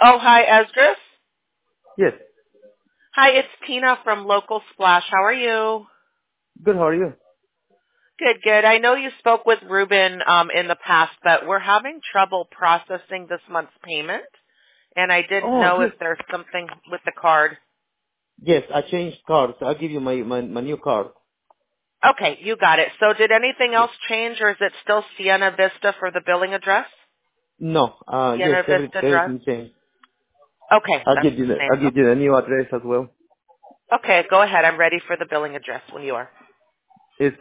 Oh, hi, Esdras. Yes. Hi, it's Tina from Local Splash. How are you? Good. How are you? Good, good. I know you spoke with Ruben in the past, but we're having trouble processing this month's payment, and I didn't Oh, know if yes. there's something with the card. Yes, I changed cards. I'll give you my new card. Okay, you got it. So did anything Yes. else change, or is it still Siena Vista for the billing address? No. Yes, Siena Vista Drive? everything changed. Okay, I'll that's give you the same. I'll give you the new address as well. Okay, go ahead. I'm ready for the billing address when you are. It's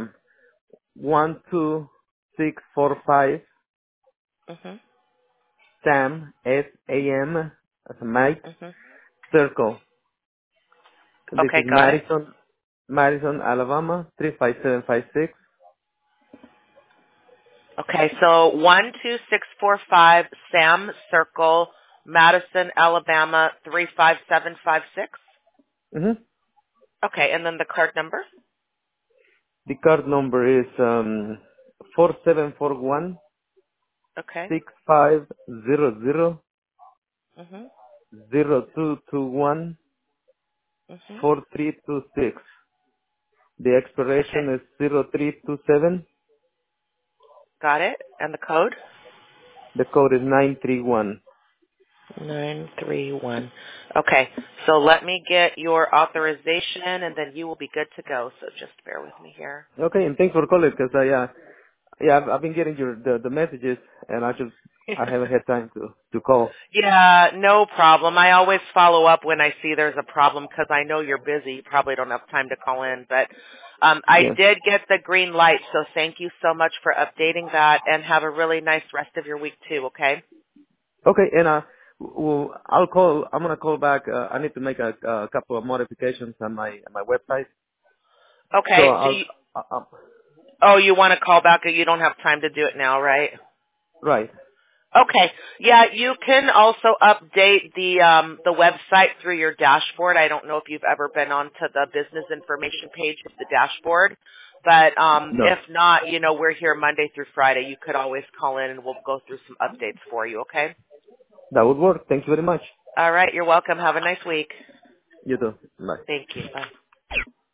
12645 Mhm. Sam SAM as a Mike Mhm. Circle. This Okay, is got it. Madison, Alabama 35756. Okay, so 12645 Sam Circle, Madison, Alabama 35756. Mm-hmm. Okay, and then the card number. The card number is 4741 Okay. 6500 Mhm. 0221 Mhm. 4326. The Okay, expiration is 0327. got it. And the code. The code is 931. 931. Okay, so let me get your authorization, and then you will be good to go. So just bear with me here. Okay, and thanks for calling because I've been getting the messages and I haven't had time to call. Yeah, no problem. I always follow up when I see there's a problem because I know you're busy. You probably don't have time to call in. But I Yes. did get the green light, so thank you so much for updating that, and have a really nice rest of your week too, okay? Okay, and I'm gonna call back. I need to make a couple of modifications on my website. So Okay, so you want to call back or you don't have time to do it now, right? right. Okay. Yeah, you can also update the website through your dashboard. I don't know if you've ever been onto the business information page of the dashboard, but No, if not, we're here Monday through Friday. You could always call in and we'll go through some updates for you, okay? that would work. Thank you very much. All right, you're welcome. Have a nice week. You too. Bye. Thank you. Bye.